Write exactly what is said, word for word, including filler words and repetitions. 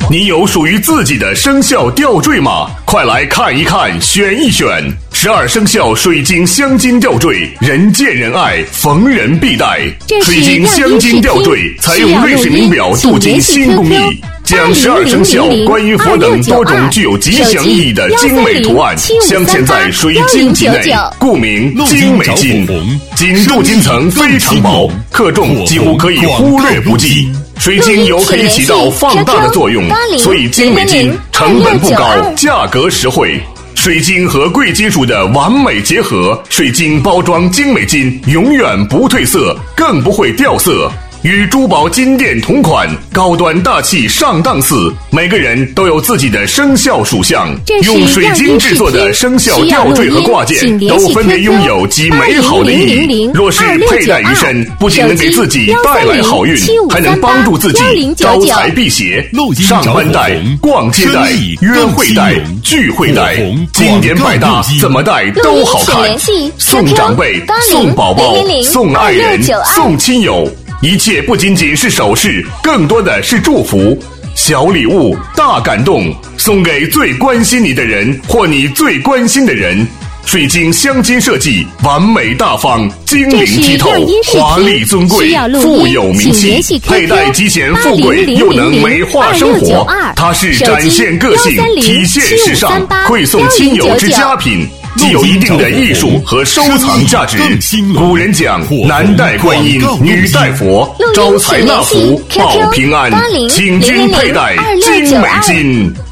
你有属于自己的生肖吊坠吗？快来看一看，选一选。十二生肖水晶镶金吊坠，人见人爱，逢人必戴。水晶镶金吊坠采用瑞士名表镀金新工艺，将十二生肖关于佛等多种具有吉祥意义的精美图案镶嵌在水晶体内，故名精美金。金镀金层非常薄，克重几乎可以忽略不计。水晶有可以起到放大的作用，所以精美金成本不高，价格实惠。水晶和贵金属的完美结合，水晶包装精美金永远不褪色，更不会掉色。与珠宝金店同款，高端大气上档次。每个人都有自己的生肖属相，用水晶制作的生肖吊坠和挂件都分别拥有极美好的意义。若是佩戴于身，不仅能给自己带来好运，还能帮助自己招财辟邪。上班戴、逛街戴、约会戴、聚会戴，经典百搭，怎么戴都好看。送长辈、送宝宝、送爱人、送亲友。一切不仅仅是首饰，更多的是祝福。小礼物，大感动，送给最关心你的人或你最关心的人。水晶镶金设计，完美大方，精灵剔透，华丽尊贵，富有名气。佩戴极显富贵，又能美化生活。它是展现个性，体现时尚，馈送亲友之佳品。既有一定的艺术和收藏价值。古人讲，男戴观音，女戴佛，招财纳福，保平安。请君佩戴精美金。